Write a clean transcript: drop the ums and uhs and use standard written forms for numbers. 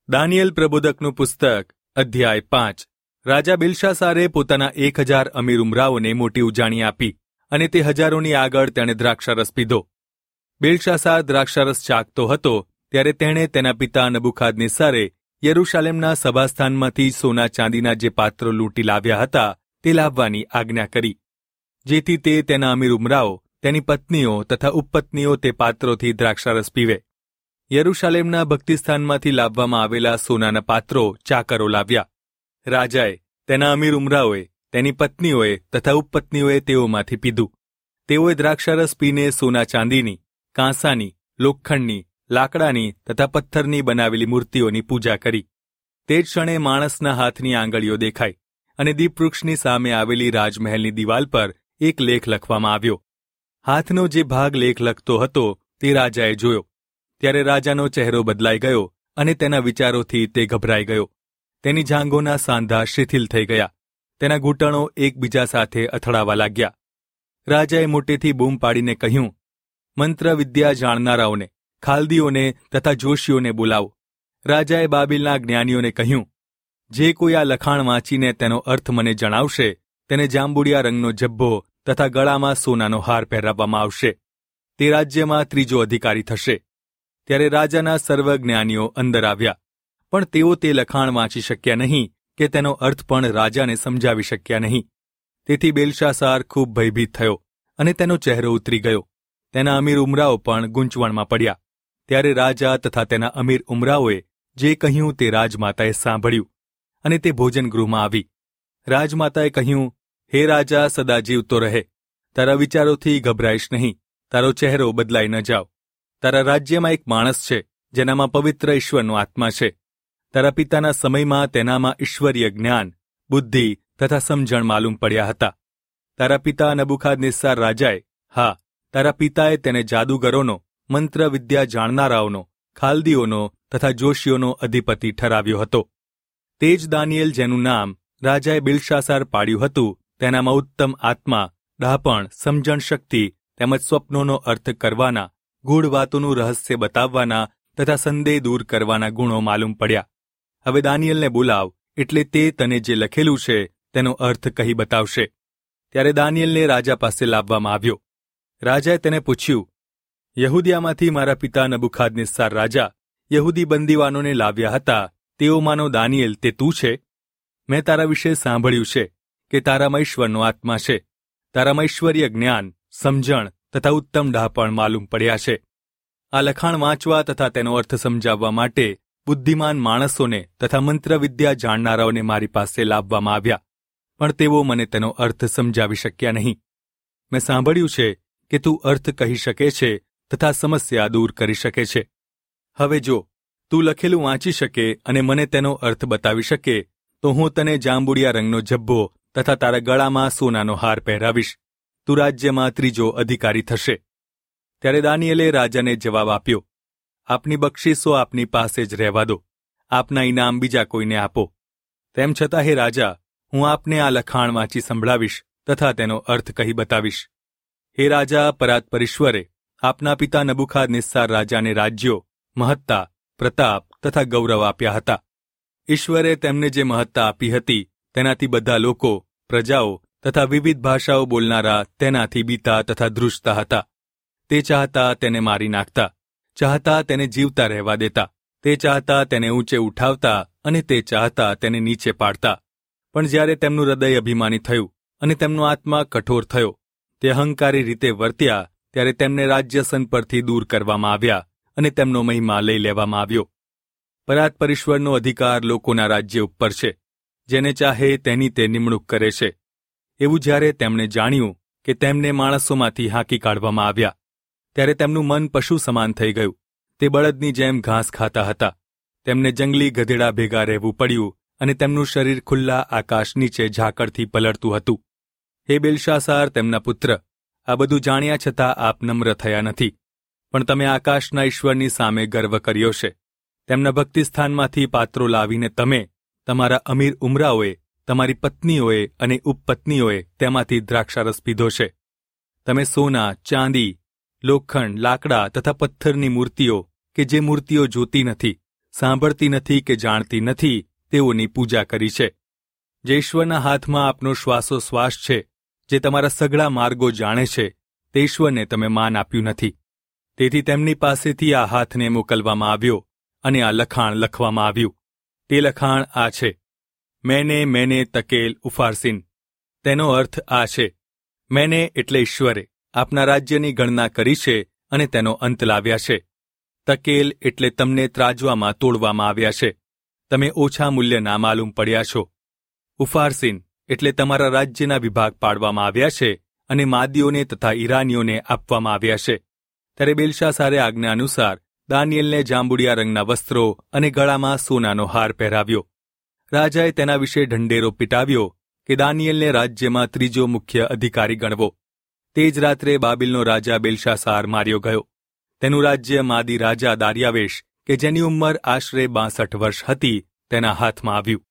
દાનિયેલ પ્રબોધકનું પુસ્તક અધ્યાય 5 રાજા બેલ્શાસારે પોતાના 1000 અમીર ઉમરાઓને મોટી ઉજાણી આપી અને તે હજારોની આગળ તેણે દ્રાક્ષારસ પીધો. બેલ્શાસાર દ્રાક્ષારસ ચાખતો હતો ત્યારે તેણે તેના પિતા નબુખાદનેસ્સારે યરૂશાલેમના સભાસ્થાનમાંથી સોના ચાંદીના જે પાત્રો લૂંટી લાવ્યા હતા તે લાવવાની આજ્ઞા કરી, જેથી તે તેના અમીર ઉમરાઓ, તેની પત્નીઓ તથા ઉપપત્નીઓ તે પાત્રોથી દ્રાક્ષારસ પીવે. યરૂશાલેમના ભક્તિસ્થાનમાંથી લાવવામાં આવેલા સોનાના પાત્રો ચાકરો લાવ્યા. રાજાએ, તેના અમીર ઉમરાઓએ, તેની પત્નીઓએ તથા ઉપપત્નીઓએ તેઓમાંથી પીધું. તેઓએ દ્રાક્ષારસ પીને સોના ચાંદીની, કાંસાની, લોખંડની, લાકડાની તથા પથ્થરની બનાવેલી મૂર્તિઓની પૂજા કરી. તે જ ક્ષણે માણસના હાથની આંગળીઓ દેખાઈ અને દીપવૃક્ષની સામે આવેલી રાજમહેલની દિવાલ પર એક લેખ લખવામાં આવ્યો. હાથનો જે ભાગ લેખ લખતો હતો તે રાજાએ જોયો. ત્યારે રાજાનો ચહેરો બદલાઈ ગયો અને તેના વિચારોથી તે ગભરાઈ ગયો. તેની જાંઘોના સાંધા શિથિલ થઈ ગયા. તેના ઘૂંટણો એકબીજા સાથે અથડાવા લાગ્યા. રાજાએ મોટેથી બૂમ પાડીને કહ્યું, મંત્ર વિદ્યા જાણનારાઓને, ખાલદીઓને તથા જોશીઓને બોલાવો. રાજાએ બાબેલના જ્ઞાનીઓને કહ્યું, જે કોઈ આ લખાણ વાંચીને તેનો અર્થ મને જણાવશે તેને જાંબુડિયા રંગનો જબ્બો તથા ગળામાં સોનાનો હાર પહેરાવવામાં આવશે. તે રાજ્યમાં ત્રીજો અધિકારી થશે. ત્યારે રાજાના સર્વજ્ઞાનીઓ અંદર આવ્યા, પણ તેઓ તે લખાણ વાંચી શક્યા નહીં કે તેનો અર્થ પણ રાજાને સમજાવી શક્યા નહીં. તેથી બેલ્શાસાર ખૂબ ભયભીત થયો અને તેનો ચહેરો ઉતરી ગયો. તેના અમીર ઉમરાઓ પણ ગૂંચવણમાં પડ્યા. ત્યારે રાજા તથા તેના અમીર ઉમરાઓએ જે કહ્યું તે રાજમાતાએ સાંભળ્યું અને તે ભોજનગૃહમાં આવી. રાજમાતાએ કહ્યું, હે રાજા, સદા જીવતો રહે. તારા વિચારોથી ગભરાઈશ નહીં. તારો ચહેરો બદલાઈ ન જાવ. તારા રાજ્યમાં એક માણસ છે જેનામાં પવિત્ર ઈશ્વરનો આત્મા છે. તારા પિતાના સમયમાં તેનામાં ઈશ્વરીય જ્ઞાન, બુદ્ધિ તથા સમજણ માલુમ પડ્યા હતા. તારા પિતા નબુખાદનેસ્સાર રાજાએ, હા, તારા પિતાએ તેને જાદુગરોનો, મંત્ર વિદ્યા જાણનારાઓનો, ખાલદીઓનો તથા જોશીઓનો અધિપતિ ઠરાવ્યો હતો. તે જ દાનિયેલ, જેનું નામ રાજાએ બેલ્શાસાર પાડ્યું હતું, તેનામાં ઉત્તમ આત્મા, ડહાપણ, સમજણ શક્તિ તેમજ સ્વપ્નોનો અર્થ કરવાના, ગૂઢ વાતોનું રહસ્ય બતાવવાના તથા સંદેહ દૂર કરવાના ગુણો માલુમ પડ્યા. હવે દાનિયેલને બોલાવ, એટલે તે તને જે લખેલું છે તેનો અર્થ કહી બતાવશે. ત્યારે દાનિયેલને રાજા પાસે લાવવામાં આવ્યો. રાજાએ તેને પૂછ્યું, યહૂદિયામાંથી મારા પિતા નબુખાદનેસ્સાર રાજા યહૂદી બંદીવાનોને લાવ્યા હતા, તેઓમાંનો દાનિયેલ તે તું છે? મેં તારા વિશે સાંભળ્યું છે કે તારામાં ઈશ્વરનો આત્મા છે. તારામાં ઈશ્વરીય જ્ઞાન, સમજણ તથા ઉત્તમ ડહાપણ માલુમ પડ્યા છે. આ લખાણ વાંચવા તથા તેનો અર્થ સમજાવવા માટે બુદ્ધિમાન માણસોને તથા મંત્ર વિદ્યા જાણનારાઓને મારી પાસે લાવવામાં આવ્યા, પણ તેઓ મને તેનો અર્થ સમજાવી શક્યા નહીં. મેં સાંભળ્યું છે કે તું અર્થ કહી શકે છે તથા સમસ્યા દૂર કરી શકે છે. હવે જો તું લખેલું વાંચી શકે અને મને તેનો અર્થ બતાવી શકે તો હું તને જાંબુડિયા રંગનો જબ્બો તથા તારા ગળામાં સોનાનો હાર પહેરાવીશ. તું રાજ્યમાં ત્રીજો અધિકારી થશે. ત્યારે દાનિયેલે રાજાને જવાબ આપ્યો, આપની બક્ષિસો આપની પાસે જ રહેવા દો. આપના ઇનામ બીજા કોઈને આપો. તેમ છતાં હે રાજા, હું આપને આ લખાણ વાંચી સંભળાવીશ તથા તેનો અર્થ કહી બતાવીશ. હે રાજા, પરાત્પરીશ્વરે આપના પિતા નબુખાદનેસ્સાર રાજાને રાજ્યો, મહત્તા, પ્રતાપ તથા ગૌરવ આપ્યા હતા. ઈશ્વરે તેમને જે મહત્તા આપી હતી તેનાથી બધા લોકો, પ્રજાઓ તથા વિવિધ ભાષાઓ બોલનારા તેનાથી બીતા તથા ધ્રુજતા હતા. તે ચાહતા તેને મારી નાખતા, ચાહતા તેને જીવતા રહેવા દેતા. તે ચાહતા તેને ઊંચે ઉઠાવતા અને તે ચાહતા તેને નીચે પાડતા. પણ જ્યારે તેમનું હૃદય અભિમાની થયું અને તેમનો આત્મા કઠોર થયો, તે અહંકારી રીતે વર્ત્યા, ત્યારે તેમને રાજ્યસન પરથી દૂર કરવામાં આવ્યા અને તેમનો મહિમા લઈ લેવામાં આવ્યો. પરાત્પરીશ્વરનો અધિકાર લોકોના રાજ્ય ઉપર છે. જેને ચાહે તેની તે નિમણૂક કરે છે. એવું જ્યારે તેમણે જાણ્યું કે તેમને માણસોમાંથી હાંકી કાઢવામાં આવ્યા, ત્યારે તેમનું મન પશુ સમાન થઈ ગયું. તે બળદની જેમ ઘાસ ખાતા હતા. તેમને જંગલી ગધેડા ભેગા રહેવું પડ્યું અને તેમનું શરીર ખુલ્લા આકાશ નીચે ઝાકળથી પલળતું હતું. હે બેલ્શાસાર, તેમના પુત્ર, આ બધું જાણ્યા છતાં આપ નમ્ર થયા નથી, પણ તમે આકાશના ઈશ્વરની સામે ગર્વ કર્યો છે. તેમના ભક્તિસ્થાનમાંથી પાત્રો લાવીને તમે, તમારા અમીર ઉમરાઓએ, તમારી પત્નીઓએ અને ઉપપત્નીઓએ તેમાંથી દ્રાક્ષારસ પીધો છે. તમે સોના, ચાંદી, લોખંડ, લાકડા તથા પથ્થરની મૂર્તિઓ કે જે મૂર્તિઓ જોતી નથી, સાંભળતી નથી કે જાણતી નથી તેઓની પૂજા કરી છે. જે ઈશ્વરના હાથમાં આપનો શ્વાસોશ્વાસ છે, જે તમારા સઘળા માર્ગો જાણે છે, તે ઈશ્વરને તમે માન આપ્યું નથી. તેથી તેમની પાસેથી આ હાથને મોકલવામાં આવ્યો અને આ લખાણ લખવામાં આવ્યું. તે લખાણ આ છે: મેને તકેલ ઉફારસીન. તેનો અર્થ આ છે: મેને એટલે ઈશ્વરે આપના રાજ્યની ગણના કરી છે અને તેનો અંત લાવ્યા છે. તકેલ એટલે તમને ત્રાજવામાં તોડવામાં આવ્યા છે. તમે ઓછા મૂલ્યના માલુમ પડ્યા છો. ઉફારસીન એટલે તમારા રાજ્યના વિભાગ પાડવામાં આવ્યા છે અને માદીઓને તથા ઈરાનીઓને આપવામાં આવ્યા છે. ત્યારે બેલશાસારે આજ્ઞા અનુસાર દાનિયેલને જાંબુડિયા રંગના વસ્ત્રો અને ગળામાં સોનાનો હાર પહેરાવ્યો. રાજાએ તેના વિશે ઢંઢેરો પીટાવ્યો કે દાનિયેલને રાજ્યમાં ત્રીજો મુખ્ય અધિકારી ગણવો. તે જ રાત્રે બાબિલનો રાજા બેલશાસાર માર્યો ગયો. તેનું રાજ્ય માદી રાજા દારિયાવેશ, કે જેની ઉંમર આશરે 62 વર્ષ હતી, તેના હાથમાં આવ્યું.